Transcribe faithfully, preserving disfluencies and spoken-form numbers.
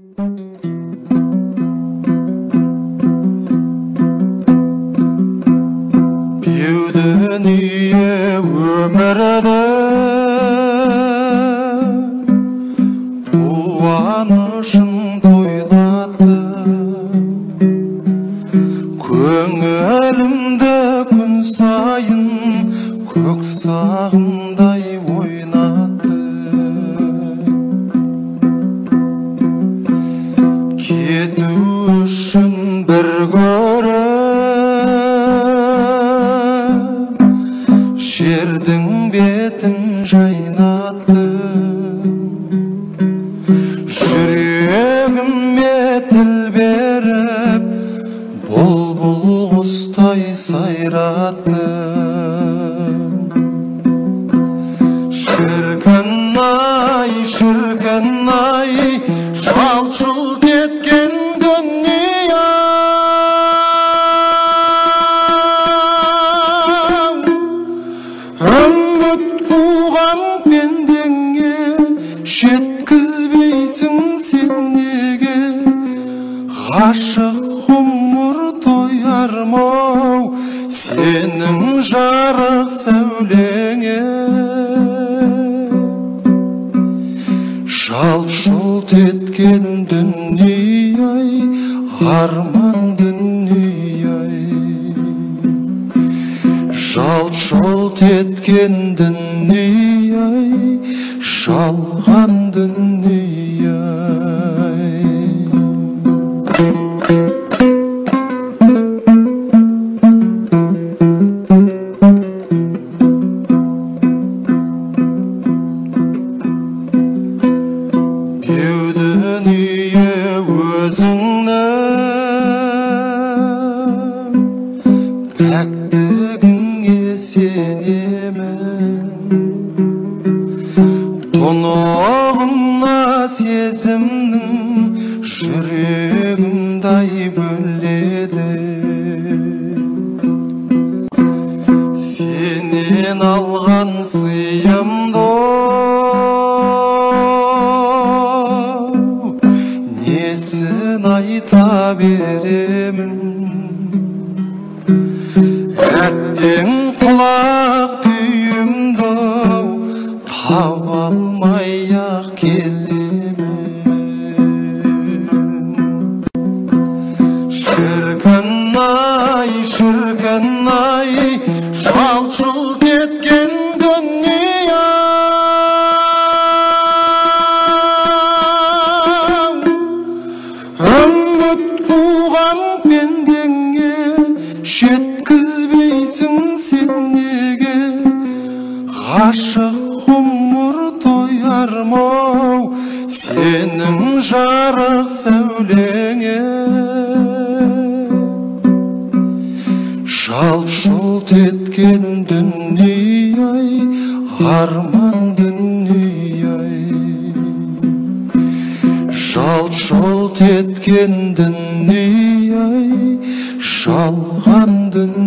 дүние өмірді қуанышын тойлатты, көңілімді күн сайын көк сағымдай ойнатты. Кету үшін бір көріп жердің бетін жайнатты, жүрегіме тіл беріп бұлбұл құстай сайратты. Шіркін-ай, шіркін-ай, шалт-шұлт еткен дүние, үміт қуған пендеңе жеткізбейсің сен неге? Ғашық ғұмыр тоярмау сенің жарық сәулеңе. Жалт-жұлт еткен дүние-ай, арман дүние-ай. Жалт-жұлт еткен дүние-ай, жалған дүние-ай. Пәктігіңе сенемін, тұнығына сезімнің жүрегімдай бөледі. Сенен алған сыйымды несін айта беремін? Әттең құлақ күйімді таба алмай-ақ келемін. Шіркін-ай, шіркін-ай, жалт-жұлт еткен дүние, үміт қуған пендеңе жеткізбейсің сен неге? Ғашық ғұмыр тоярмау сенің жарық сәулеңе. Жалт-жұлт еткен дүние-ай, арман дүние-ай. Жалт-жұлт еткен дүние-ай, жалған дүние-ай.